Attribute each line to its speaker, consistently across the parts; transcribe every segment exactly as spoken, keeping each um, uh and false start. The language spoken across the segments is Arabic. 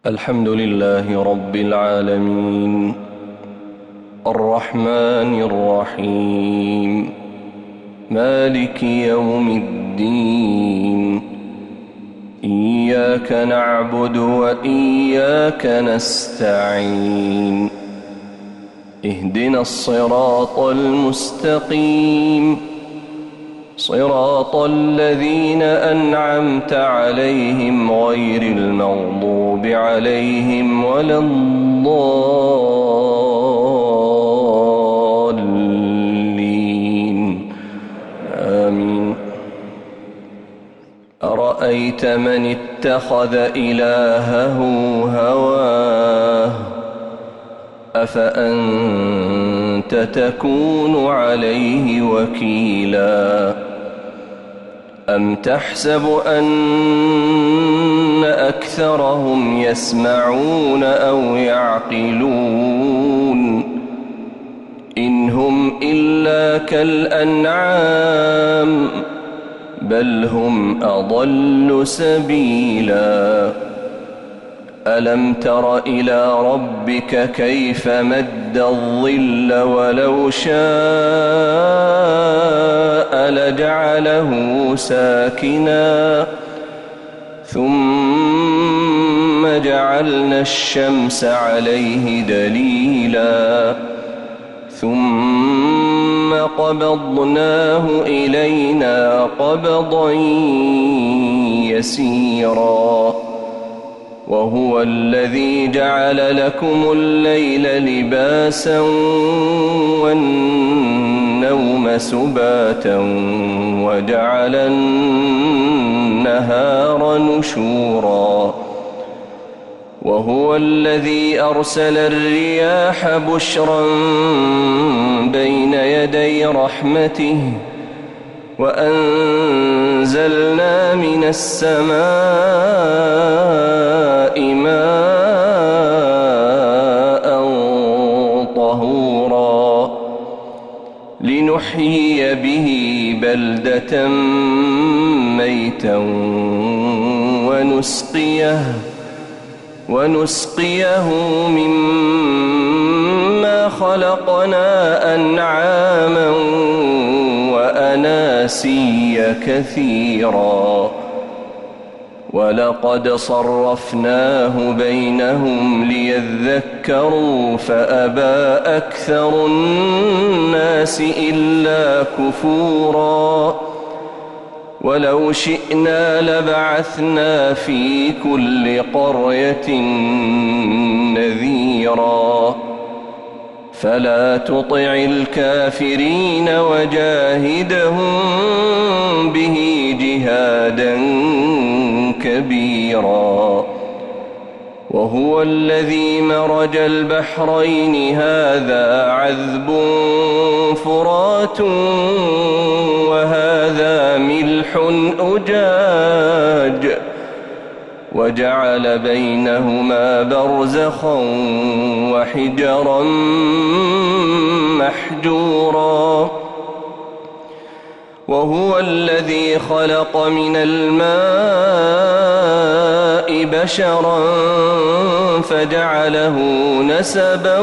Speaker 1: الحمد لله رب العالمين الرحمن الرحيم مالك يوم الدين إياك نعبد وإياك نستعين اهدنا الصراط المستقيم صراط الذين أنعمت عليهم غير المغضوب عليهم ولا الضالين آمين. أرأيت من اتخذ إلهه هواه أفأنت تكون عليه وكيلا أم تحسب أن أكثرهم يسمعون أو يعقلون إن هم إلا كالأنعام بل هم أضل سبيلا ألم تر إلى ربك كيف مد الظل ولو شاء لجعله ساكنا ثم جعلنا الشمس عليه دليلا ثم قبضناه إلينا قبضا يسيرا وهو الذي جعل لكم الليل لباسا والنوم سباتا وجعل النهار نشورا وهو الذي أرسل الرياح بشرا بين يدي رحمته وأنزلنا من السماء ماء طهورا لنحيي به بلدة ميتا ونسقيه ونسقيه مما خلقنا أنعاما وأناسيا كثيرا ولقد صرفناه بينهم ليذكروا فأبى أكثر الناس إلا كفورا ولو شئنا لبعثنا في كل قرية نذيرا فلا تطع الكافرين وجاهدهم به جهادا كبيرا وهو الذي مرج البحرين هذا عذب فرات وهذا ملح أجاج وجعل بينهما برزخا وحجرا محجورا وهو الذي خلق من الماء بشرا فجعله نسبا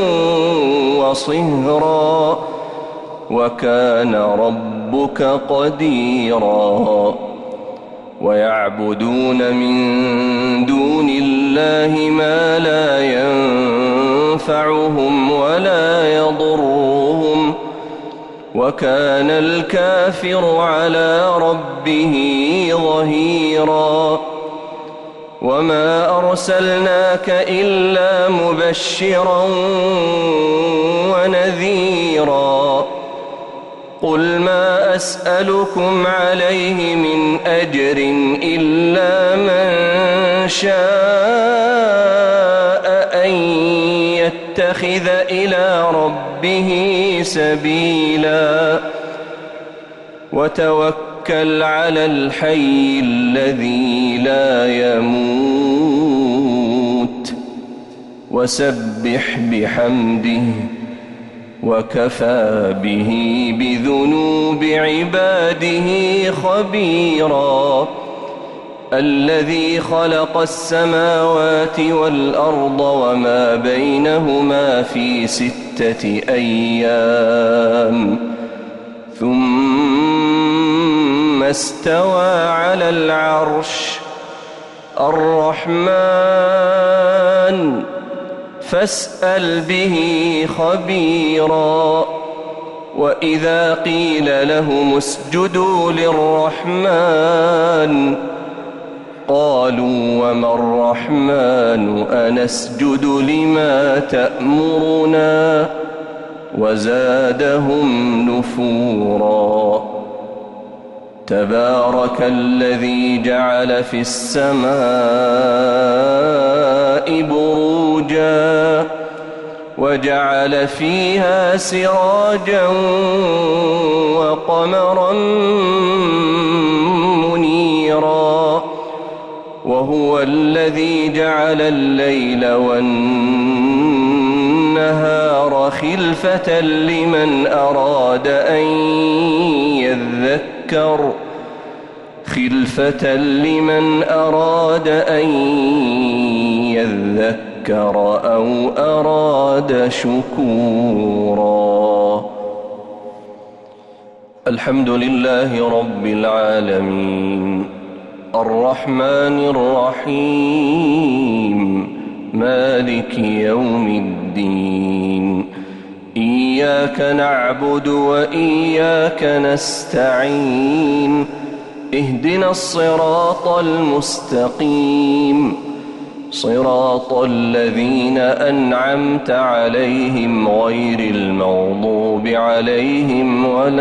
Speaker 1: وصهرا وكان ربك قديرا ويعبدون من دون الله ما لا ينفعهم ولا يضرهم وكان الكافر على ربه ظهيرا وما أرسلناك إلا مبشرا ونذيرا قل ما أسألكم عليه من أجر إلا من شاء أن يتخذ إلى ربه سبيلا وتوكل على الحي الذي لا يموت وسبح بحمده وكفى به بذنوب عباده خبيرا الذي خلق السماوات والأرض وما بينهما في ستة أيام ثم استوى على العرش الرحمن فاسأل به خبيرا. وإذا قيل لهم اسجدوا للرحمن قالوا وما الرحمن أنسجد لما تأمرنا وزادهم نفورا. تبارك الذي جعل في السماء بروجا وجعل فيها سراجا وقمرا منيرا وهو الذي جعل الليل والنهار خلفة لمن أراد أن يذكر خلفة لمن أراد أن يذكر أو أراد شكورا. الحمد لله رب العالمين الرحمن الرحيم مالك يوم الدين إياك نعبد وإياك نستعين اهدنا الصراط المستقيم صراط الذين أنعمت عليهم غير المغضوب عليهم ولا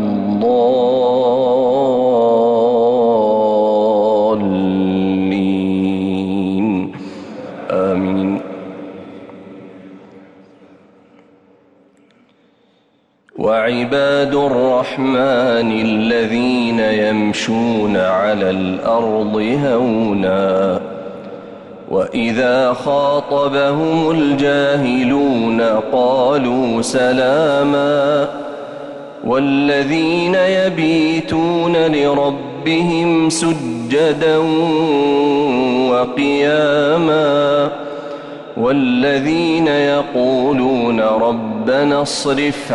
Speaker 1: الضالين آمين. وعباد الرحمن الذين يمشون على الأرض هونا وإذا خاطبهم الجاهلون قالوا سلاما والذين يبيتون لربهم سجدا وقياما والذين يقولون ربنا اصرف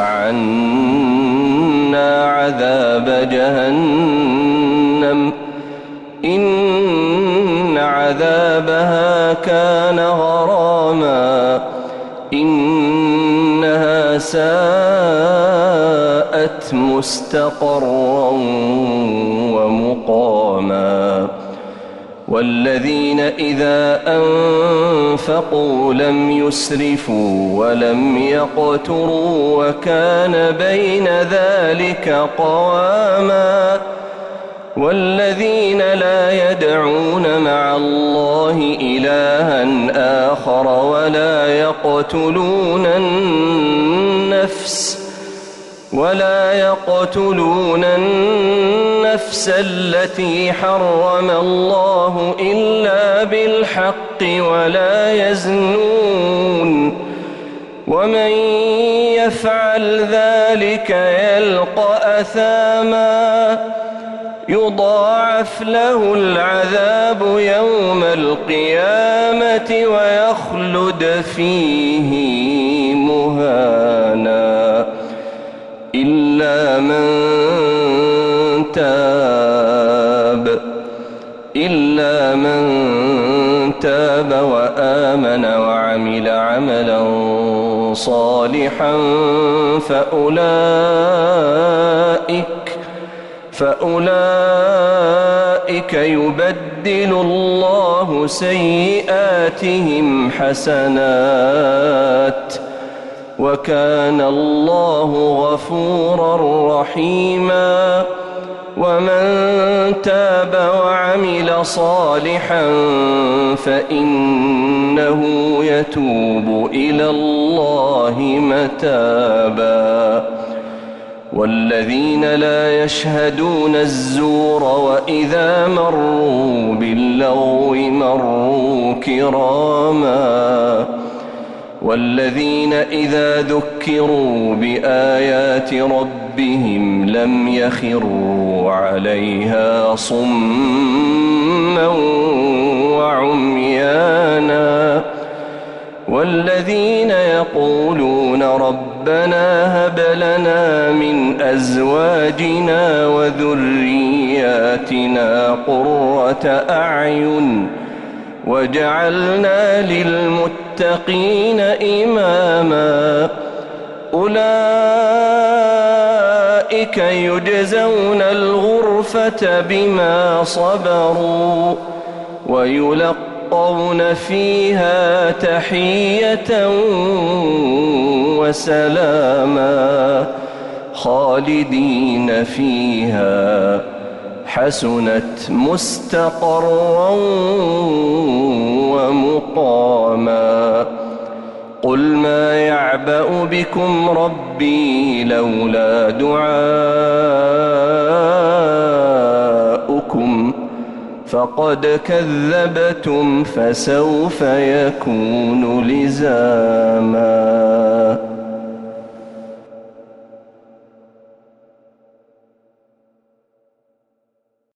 Speaker 1: عنا عذاب جهنم إن عذابها كان غراما إنها ساءت مستقرا ومقاما والذين إذا أنفقوا لم يسرفوا ولم يقتروا وكان بين ذلك قواما والذين لا يدعون مع الله إلها آخر ولا يقتلون النفس ولا يقتلون النفس التي حرم الله إلا بالحق ولا يزنون ومن يفعل ذلك يلقى أثاما يضاعف له العذاب يوم القيامة ويخلد فيه مهانا إلا من تاب إلا من تاب وآمن وعمل عملا صالحا فأولئك فأولئك يبدل الله سيئاتهم حسنات وكان الله غفورا رحيما ومن تاب وعمل صالحا فإنه يتوب إلى الله متابا والذين لا يشهدون الزور وإذا مروا باللغو مروا كراما والذين إذا ذكروا بآيات ربهم ربهم لم يخروا عليها صما وعميانا والذين يقولون ربنا هب لنا من أزواجنا وذرياتنا قرة أعين وجعلنا للمتقين إماما أولئك يجزون الغرفة بما صبروا ويلقون فيها تحية وسلاما خالدين فيها حسنت مستقرا ومقاما قل ما يعبأ بكم ربي لولا دعاؤكم فقد كذبتم فسوف يكون لزاما.